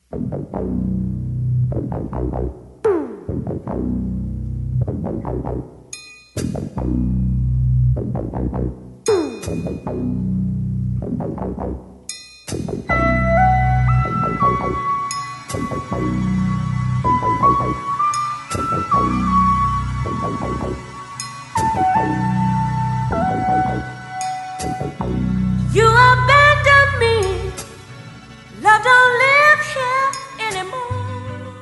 You abandoned me, love don't live here anymore.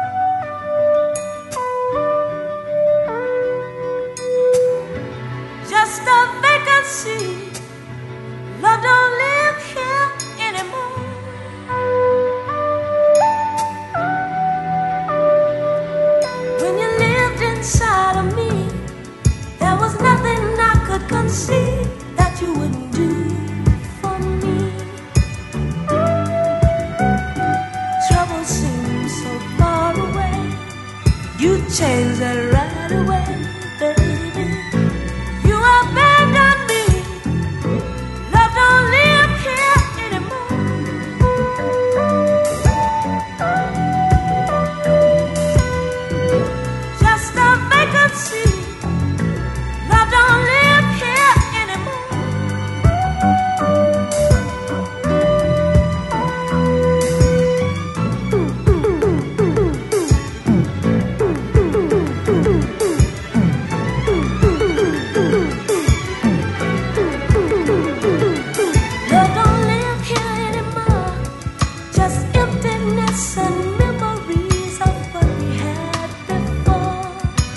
Just a vacancy, love don't live here anymore. When you lived inside of me, there was nothing I could conceive that you wouldn't do for me. Trouble seems so far away. You changed that right away, baby. You abandoned me. Love don't live here anymore. Just a vacancy. Love don't live here anymore. Love don't live here anymore. Just emptiness and memories of what we had before.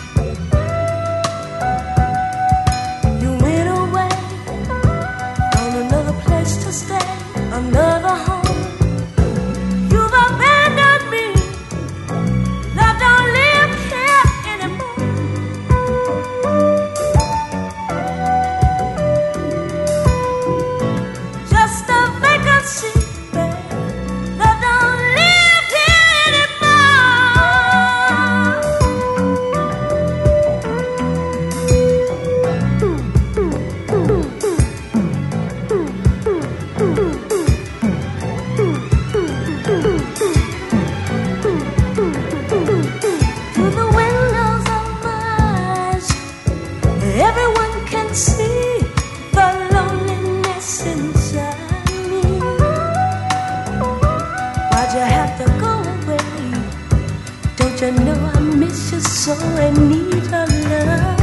You went away, found another place to stay, another home. You've abandoned me. Love don't live here anymore. Just a vacancy, babe. Love don't live here Through the windows of my eyes, everyone can see the loneliness inside me. Why'd you have to go away? Don't you know I miss you so and need your love?